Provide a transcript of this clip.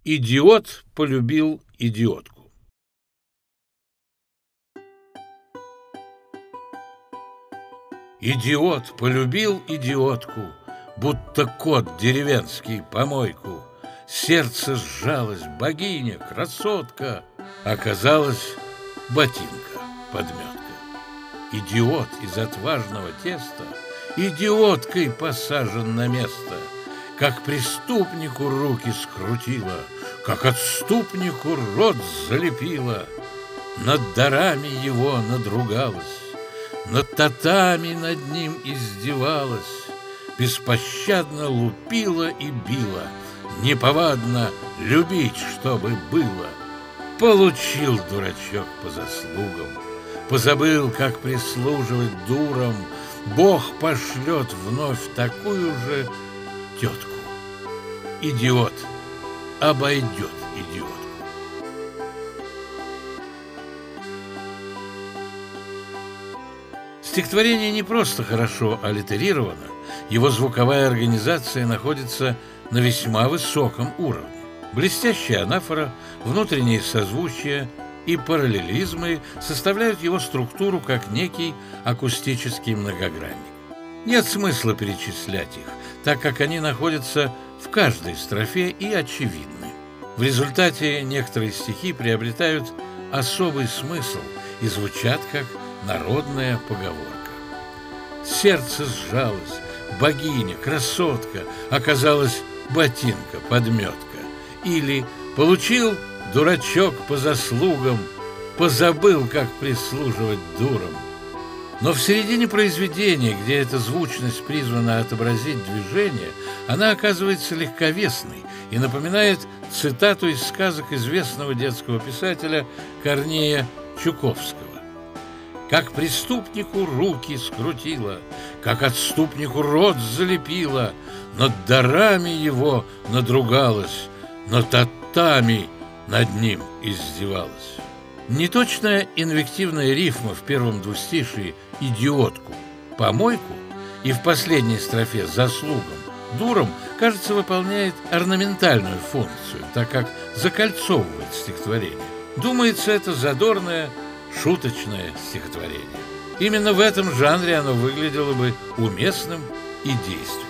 Идиот полюбил идиотку. Идиот полюбил идиотку, будто кот деревенский помойку. Сердце сжалось, богиня, красотка, оказалась ботинка, подметка. Идиот из отважного теста идиоткой посажен на место. Как преступнику руки скрутила, как отступнику рот залепила. Над дарами его надругалась, над татами над ним издевалась, беспощадно лупила и била, неповадно любить, чтобы было. Получил дурачок по заслугам, позабыл, как прислуживать дурам. Бог пошлет вновь такую же тетку. Идиот обойдет идиотку. Стихотворение не просто хорошо аллитерировано, его звуковая организация находится на весьма высоком уровне. Блестящая анафора, внутренние созвучия и параллелизмы составляют его структуру как некий акустический многогранник. Нет смысла перечислять их, так как они находятся в каждой строфе и очевидны. В результате некоторые стихи приобретают особый смысл и звучат как народная поговорка. Сердце сжалось, богиня, красотка, оказалась ботинка, подметка. Или получил дурачок по заслугам, позабыл, как прислуживать дурам. Но в середине произведения, где эта звучность призвана отобразить движение, она оказывается легковесной и напоминает цитату из сказок известного детского писателя Корнея Чуковского. Как преступнику руки скрутила, как отступнику рот залепила, над дарами его надругалась, над татами над ним издевалась. Неточная инвективная рифма в первом двустишии «идиотку», «помойку» и в последней строфе «заслугам», «дурам» кажется, выполняет орнаментальную функцию, так как закольцовывает стихотворение. Думается, это задорное, шуточное стихотворение. Именно в этом жанре оно выглядело бы уместным и действенным.